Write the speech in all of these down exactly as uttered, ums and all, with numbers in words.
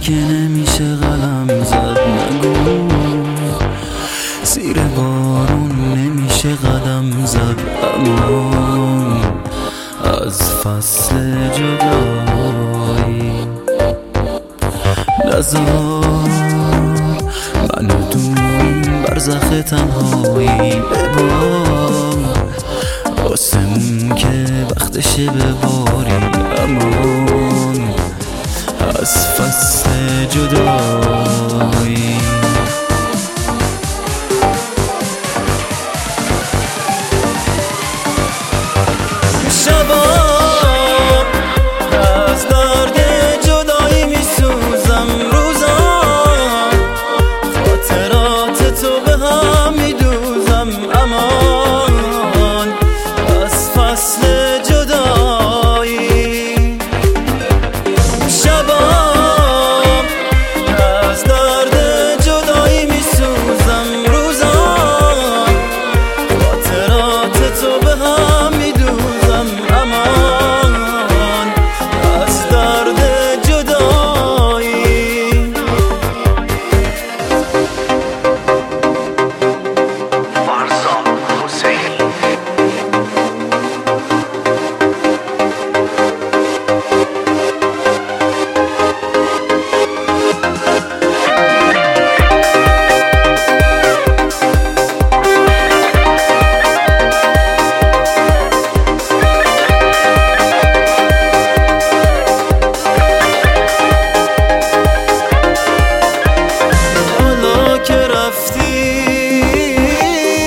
که نمیشه قلم زد نگو، زیر بارون نمیشه قدم زد، اما از فصل جدایی نذار منو دون برزخ تنهایی ببار، آسمون که وقتشه بباری، امان از فصل جدایی. شبا از درد جدایی میسوزم، روزا خاطرات تو به هم میدوزم، امان از فصل جدایی. شبا از درد جدایی میسوزم، روزا خاطرات تو به هم میدوزم، امان از درد جدایی. فرزاد حسین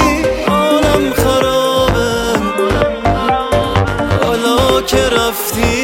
که رفتی